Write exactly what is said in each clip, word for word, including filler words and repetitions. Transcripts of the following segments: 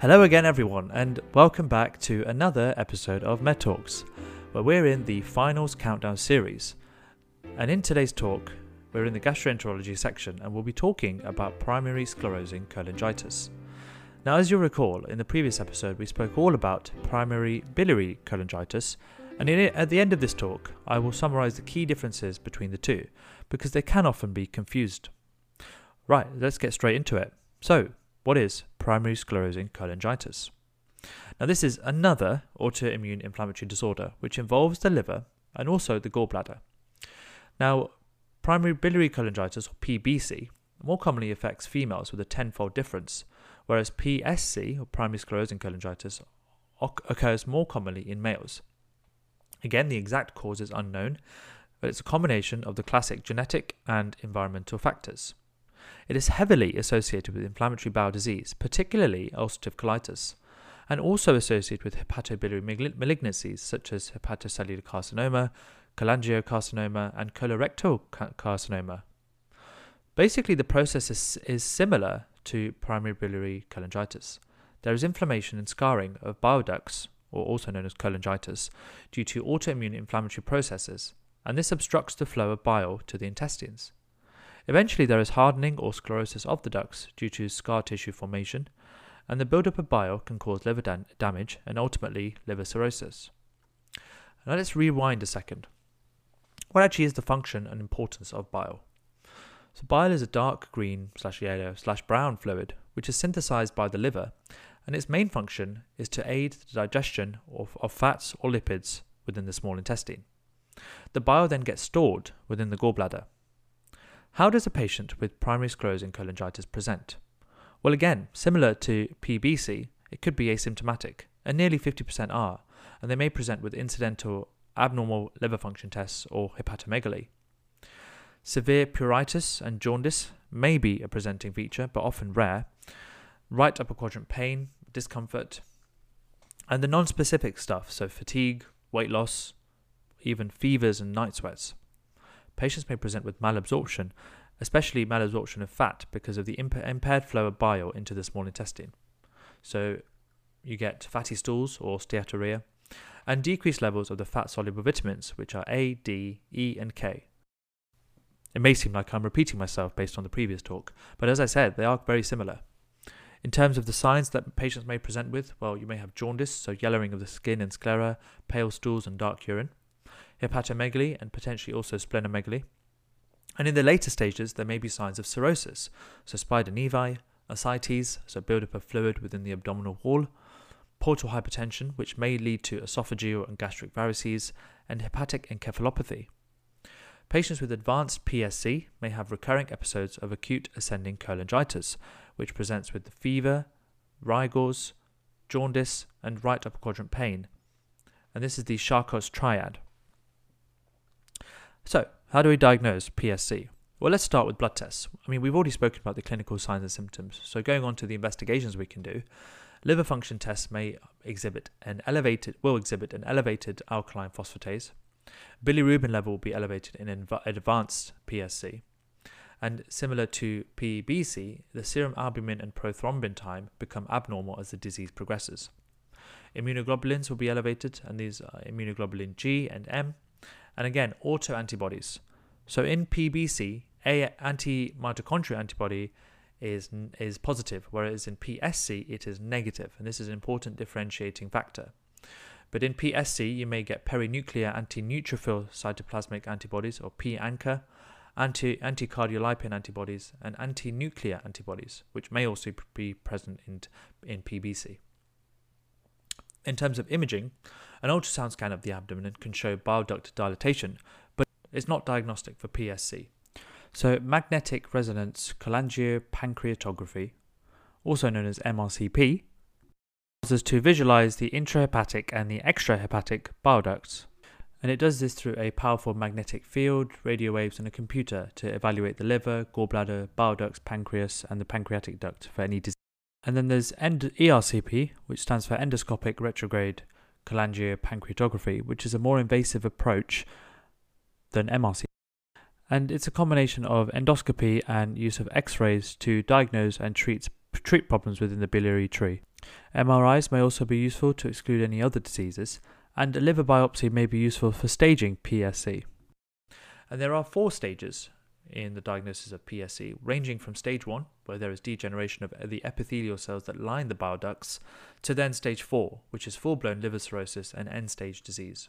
Hello again everyone, and welcome back to another episode of MedTalks, where we're in the Finals Countdown series. And in today's talk, we're in the gastroenterology section and we'll be talking about primary sclerosing cholangitis. Now, as you'll recall, in the previous episode we spoke all about primary biliary cholangitis, and in it, at the end of this talk I will summarise the key differences between the two, because they can often be confused. Right, let's get straight into it. So, what is primary sclerosing cholangitis? Now, this is another autoimmune inflammatory disorder which involves the liver and also the gallbladder. Now, primary biliary cholangitis, or P B C, more commonly affects females with a tenfold difference, whereas P S C, or primary sclerosing cholangitis, occurs more commonly in males. Again, the exact cause is unknown, but it's a combination of the classic genetic and environmental factors. It is heavily associated with inflammatory bowel disease, particularly ulcerative colitis, and also associated with hepatobiliary malignancies such as hepatocellular carcinoma, cholangiocarcinoma, and colorectal carcinoma. Basically, the process is, is similar to primary biliary cholangitis. There is inflammation and scarring of bile ducts, or also known as cholangitis, due to autoimmune inflammatory processes, and this obstructs the flow of bile to the intestines. Eventually, there is hardening or sclerosis of the ducts due to scar tissue formation, and the buildup of bile can cause liver da- damage and ultimately liver cirrhosis. Now let's rewind a second. What actually is the function and importance of bile? So bile is a dark green slash yellow slash brown fluid which is synthesized by the liver, and its main function is to aid the digestion of, of fats or lipids within the small intestine. The bile then gets stored within the gallbladder. How does a patient with primary sclerosing cholangitis present? Well, again, similar to P B C, it could be asymptomatic, and nearly fifty percent are, and they may present with incidental abnormal liver function tests or hepatomegaly. Severe pruritus and jaundice may be a presenting feature, but often rare. Right upper quadrant pain, discomfort, and the non-specific stuff, so fatigue, weight loss, even fevers and night sweats. Patients may present with malabsorption, especially malabsorption of fat because of the imp- impaired flow of bile into the small intestine. So you get fatty stools or steatorrhea, and decreased levels of the fat-soluble vitamins, which are A, D, E, and K. It may seem like I'm repeating myself based on the previous talk, but as I said, they are very similar. In terms of the signs that patients may present with, well, you may have jaundice, so yellowing of the skin and sclera, pale stools and dark urine, hepatomegaly and potentially also splenomegaly. And in the later stages, there may be signs of cirrhosis, so spider nevi, ascites, so buildup of fluid within the abdominal wall, portal hypertension, which may lead to esophageal and gastric varices, and hepatic encephalopathy. Patients with advanced P S C may have recurring episodes of acute ascending cholangitis, which presents with fever, rigors, jaundice, and right upper quadrant pain. And this is the Charcot's triad. So, how do we diagnose P S C? Well, let's start with blood tests. I mean, we've already spoken about the clinical signs and symptoms, so going on to the investigations we can do, liver function tests may exhibit an elevated, will exhibit an elevated alkaline phosphatase. Bilirubin level will be elevated in inv- advanced P S C. And similar to P B C, the serum albumin and prothrombin time become abnormal as the disease progresses. Immunoglobulins will be elevated, and these are immunoglobulin G and M. And again, autoantibodies. So in P B C, a anti-mitochondrial antibody is is positive, whereas in P S C it is negative, and this is an important differentiating factor. But in P S C, you may get perinuclear anti-neutrophil cytoplasmic antibodies, or P ANCA, anti anti-cardiolipin antibodies, and anti-nuclear antibodies, which may also be present in in P B C. In terms of imaging, an ultrasound scan of the abdomen can show bile duct dilatation, but it's not diagnostic for P S C. So magnetic resonance cholangiopancreatography, also known as M R C P, allows us to visualize the intrahepatic and the extrahepatic bile ducts. And it does this through a powerful magnetic field, radio waves, and a computer to evaluate the liver, gallbladder, bile ducts, pancreas, and the pancreatic duct for any disease. And then there's E R C P, which stands for endoscopic retrograde cholangiopancreatography, which is a more invasive approach than M R C P. And it's a combination of endoscopy and use of X-rays to diagnose and treat treat problems within the biliary tree. M R Is may also be useful to exclude any other diseases, and a liver biopsy may be useful for staging P S C. And there are four stages in the diagnosis of P S C, ranging from stage one, where there is degeneration of the epithelial cells that line the bile ducts, to then stage four, which is full-blown liver cirrhosis and end-stage disease.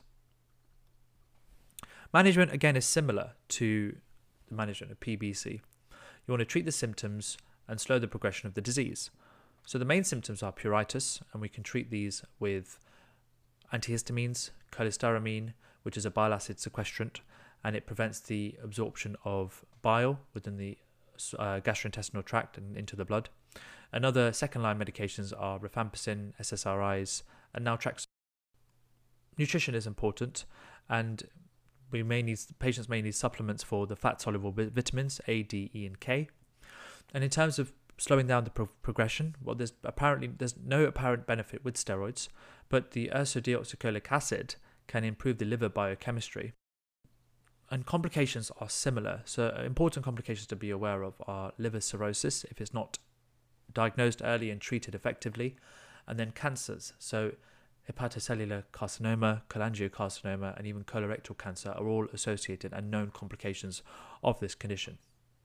Management, again, is similar to the management of P B C. You want to treat the symptoms and slow the progression of the disease. So the main symptoms are pruritus, and we can treat these with antihistamines, cholestyramine, which is a bile acid sequestrant, and it prevents the absorption of bile within the uh, gastrointestinal tract and into the blood. And other second-line medications are rifampicin, S S R Is, and naltrexone. Nutrition is important, and we may need patients may need supplements for the fat-soluble vitamins A, D, E, and K. And in terms of slowing down the pro- progression, well, there's apparently there's no apparent benefit with steroids, but the ursodeoxycholic acid can improve the liver biochemistry. And complications are similar. So important complications to be aware of are liver cirrhosis, if it's not diagnosed early and treated effectively, and then cancers. So hepatocellular carcinoma, cholangiocarcinoma, and even colorectal cancer are all associated and known complications of this condition.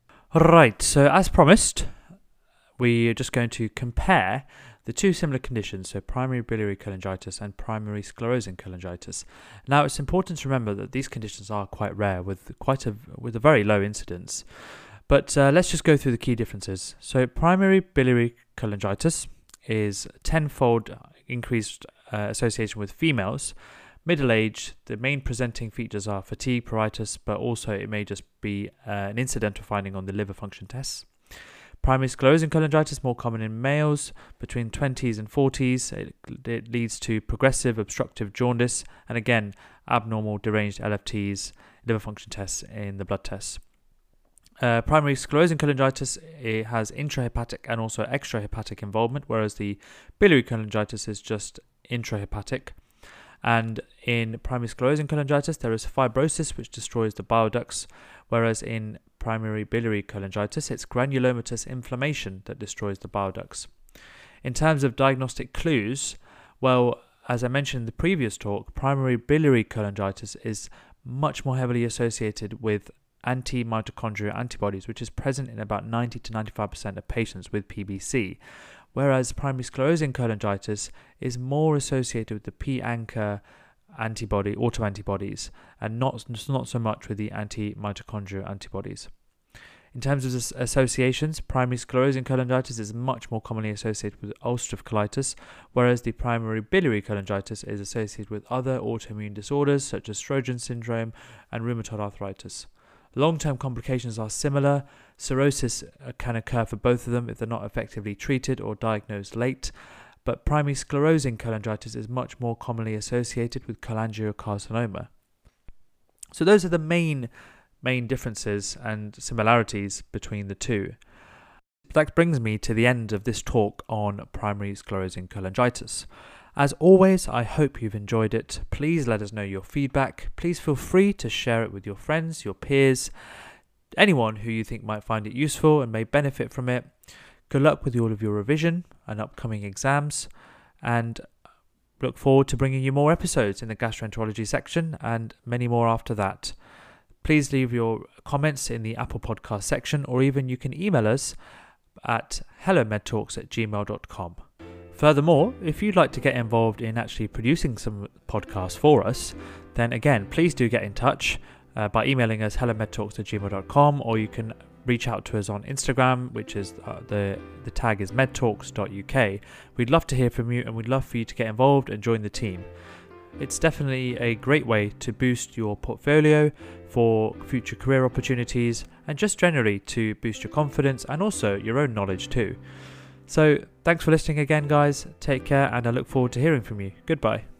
Right, so as promised, we are just going to compare the two similar conditions, so primary biliary cholangitis and primary sclerosing cholangitis. Now, it's important to remember that these conditions are quite rare, with quite a with a very low incidence. But uh, let's just go through the key differences. So, primary biliary cholangitis is tenfold increased uh, association with females. Middle age, the main presenting features are fatigue, pruritus, but also it may just be uh, an incidental finding on the liver function tests. Primary sclerosing cholangitis, more common in males between twenties and forties. It, it leads to progressive obstructive jaundice and again, abnormal deranged L F Ts, liver function tests in the blood tests. Uh, primary sclerosing cholangitis, it has intrahepatic and also extrahepatic involvement, whereas the biliary cholangitis is just intrahepatic. And in primary sclerosing cholangitis, there is fibrosis which destroys the bile ducts, whereas in primary biliary cholangitis, it's granulomatous inflammation that destroys the bile ducts. In terms of diagnostic clues, well, as I mentioned in the previous talk, primary biliary cholangitis is much more heavily associated with anti-mitochondrial antibodies, which is present in about ninety to ninety-five percent of patients with P B C, whereas primary sclerosing cholangitis is more associated with the P-ANCA antibody, autoantibodies, and not, not so much with the anti-mitochondrial antibodies. In terms of associations, primary sclerosing cholangitis is much more commonly associated with ulcerative colitis, whereas the primary biliary cholangitis is associated with other autoimmune disorders such as Sjögren's syndrome and rheumatoid arthritis. Long-term complications are similar. Cirrhosis can occur for both of them if they're not effectively treated or diagnosed late, but primary sclerosing cholangitis is much more commonly associated with cholangiocarcinoma. So those are the main main differences and similarities between the two. That brings me to the end of this talk on primary sclerosing cholangitis. As always, I hope you've enjoyed it. Please let us know your feedback. Please feel free to share it with your friends, your peers, anyone who you think might find it useful and may benefit from it. Good luck with all of your revision and upcoming exams, and look forward to bringing you more episodes in the gastroenterology section and many more after that. Please leave your comments in the Apple Podcast section, or even you can email us at hello medtalks at gmail dot com. Furthermore, if you'd like to get involved in actually producing some podcasts for us, then again, please do get in touch uh, by emailing us hello medtalks at gmail dot com, or you can reach out to us on Instagram, which is uh, the the tag is medtalks dot U K. We'd love to hear from you, and we'd love for you to get involved and join the team. It's definitely a great way to boost your portfolio for future career opportunities, and just generally to boost your confidence and also your own knowledge too. So thanks for listening again, guys. Take care, and I look forward to hearing from you. Goodbye.